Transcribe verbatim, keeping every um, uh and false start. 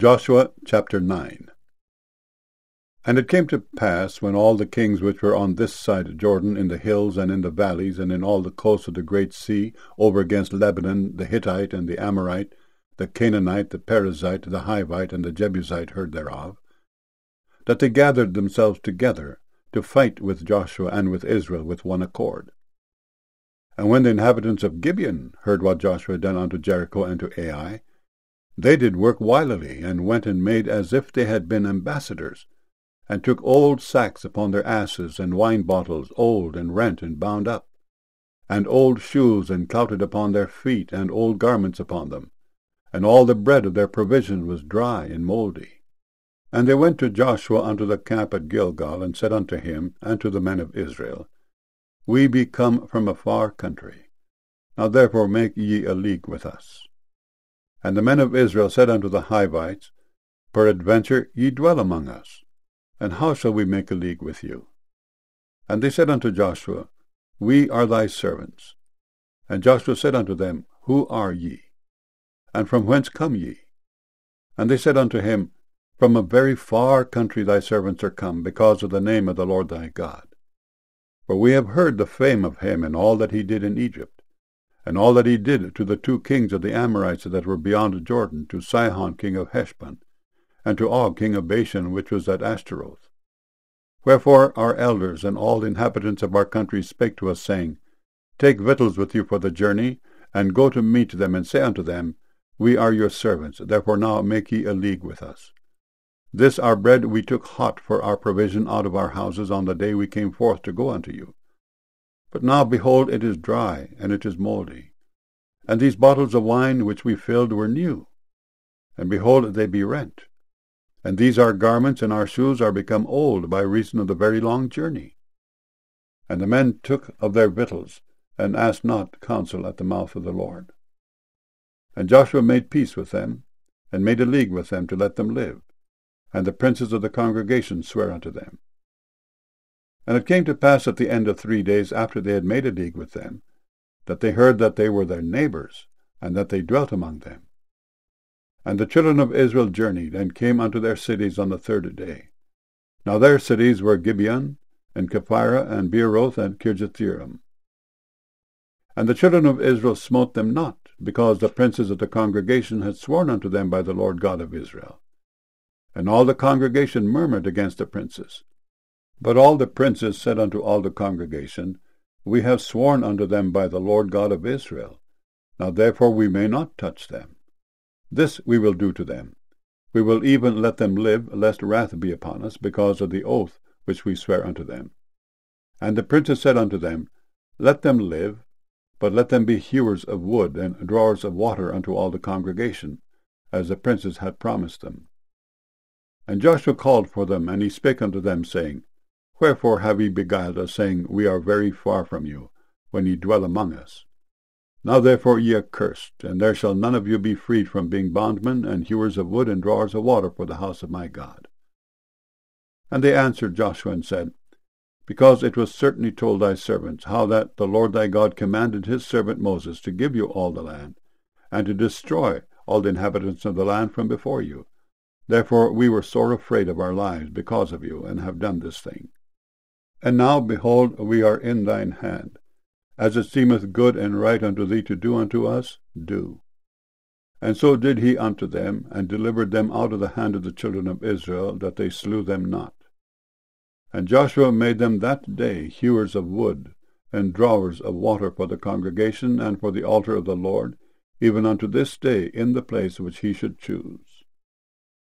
Joshua chapter nine. And it came to pass, when all the kings which were on this side Jordan, in the hills and in the valleys, and in all the coasts of the great sea, over against Lebanon, the Hittite and the Amorite, the Canaanite, the Perizzite, the Hivite, and the Jebusite heard thereof, that they gathered themselves together to fight with Joshua and with Israel with one accord. And when the inhabitants of Gibeon heard what Joshua had done unto Jericho and to Ai, they did work wilily, and went and made as if they had been ambassadors, and took old sacks upon their asses, and wine bottles old and rent and bound up, and old shoes and clouted upon their feet, and old garments upon them, and all the bread of their provision was dry and mouldy. And they went to Joshua unto the camp at Gilgal, and said unto him and to the men of Israel, We be come from a far country. Now therefore make ye a league with us. And the men of Israel said unto the Hivites, Peradventure ye dwell among us, and how shall we make a league with you? And they said unto Joshua, We are thy servants. And Joshua said unto them, Who are ye? And from whence come ye? And they said unto him, From a very far country thy servants are come, because of the name of the Lord thy God. For we have heard the fame of him, and all that he did in Egypt, and all that he did to the two kings of the Amorites that were beyond Jordan, to Sihon king of Heshbon, and to Og king of Bashan, which was at Ashtaroth. Wherefore our elders and all the inhabitants of our country spake to us, saying, Take victuals with you for the journey, and go to meet them, and say unto them, We are your servants, therefore now make ye a league with us. This our bread we took hot for our provision out of our houses on the day we came forth to go unto you. But now, behold, it is dry, and it is mouldy. And these bottles of wine which we filled were new, and behold, they be rent. And these our garments and our shoes are become old by reason of the very long journey. And the men took of their victuals, and asked not counsel at the mouth of the Lord. And Joshua made peace with them, and made a league with them to let them live. And the princes of the congregation sware unto them. And it came to pass at the end of three days after they had made a league with them, that they heard that they were their neighbors, and that they dwelt among them. And the children of Israel journeyed, and came unto their cities on the third day. Now their cities were Gibeon, and Kephirah, and Beeroth, and Kirjathjearim. And the children of Israel smote them not, because the princes of the congregation had sworn unto them by the Lord God of Israel. And all the congregation murmured against the princes. But all the princes said unto all the congregation, We have sworn unto them by the Lord God of Israel. Now therefore we may not touch them. This we will do to them. We will even let them live, lest wrath be upon us, because of the oath which we swear unto them. And the princes said unto them, Let them live, but let them be hewers of wood, and drawers of water unto all the congregation, as the princes had promised them. And Joshua called for them, and he spake unto them, saying, Wherefore have ye beguiled us, saying, We are very far from you, when ye dwell among us? Now therefore ye are cursed, and there shall none of you be freed from being bondmen, and hewers of wood, and drawers of water for the house of my God. And they answered Joshua, and said, Because it was certainly told thy servants, how that the Lord thy God commanded his servant Moses to give you all the land, and to destroy all the inhabitants of the land from before you. Therefore we were sore afraid of our lives because of you, and have done this thing. And now, behold, we are in thine hand. As it seemeth good and right unto thee to do unto us, do. And so did he unto them, and delivered them out of the hand of the children of Israel, that they slew them not. And Joshua made them that day hewers of wood, and drawers of water for the congregation, and for the altar of the Lord, even unto this day, in the place which he should choose.